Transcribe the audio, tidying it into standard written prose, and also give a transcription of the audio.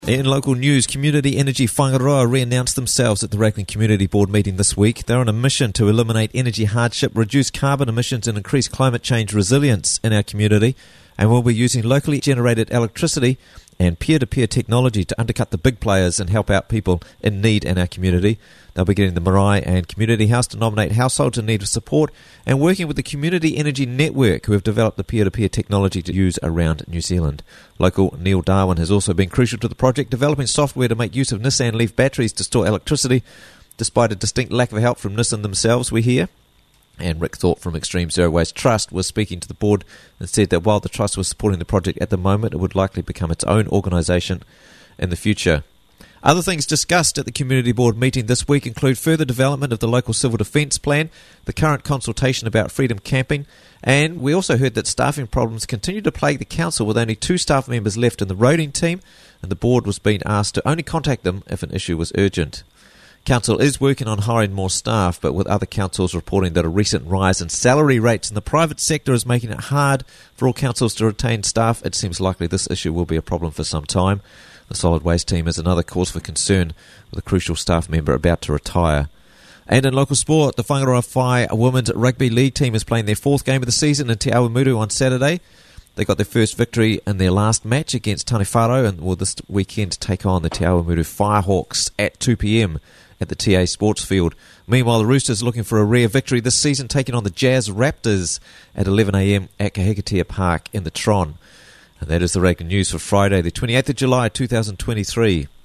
In local news, Community Energy Whangaroa re-announced themselves at the Raglan Community Board meeting this week. They're on a mission to eliminate energy hardship, reduce carbon emissions and increase climate change resilience in our community, and will be using locally generated electricity and peer-to-peer technology to undercut the big players and help out people in need in our community. They'll be getting the Marae and Community House to nominate households in need of support and working with the Community Energy Network, who have developed the peer-to-peer technology to use around New Zealand. Local Neil Darwin has also been crucial to the project, developing software to make use of Nissan Leaf batteries to store electricity, despite a distinct lack of help from Nissan themselves, we hear. And Rick Thorpe from Extreme Zero Waste Trust was speaking to the board and said that while the trust was supporting the project at the moment, it would likely become its own organisation in the future. Other things discussed at the Community Board meeting this week include further development of the local civil defence plan, the current consultation about freedom camping, and we also heard that staffing problems continue to plague the council with only 2 staff members left in the roading team, and the board was being asked to only contact them if an issue was urgent. Council is working on hiring more staff, but with other councils reporting that a recent rise in salary rates in the private sector is making it hard for all councils to retain staff, it seems likely this issue will be a problem for some time. The solid waste team is another cause for concern, with a crucial staff member about to retire. And in local sport, the Whangaroa Whai Women's Rugby League team is playing their 4th game of the season in Te Awamutu on Saturday. They got their first victory in their last match against Tanewharo and will this weekend take on the Te Awamutu Firehawks at 2 p.m. at the TA Sports Field. Meanwhile, the Roosters looking for a rare victory this season, taking on the Jazz Raptors at 11 a.m. at Kahikatea Park in the Tron. And that is the Raglan News for Friday, the 28th of July, 2023.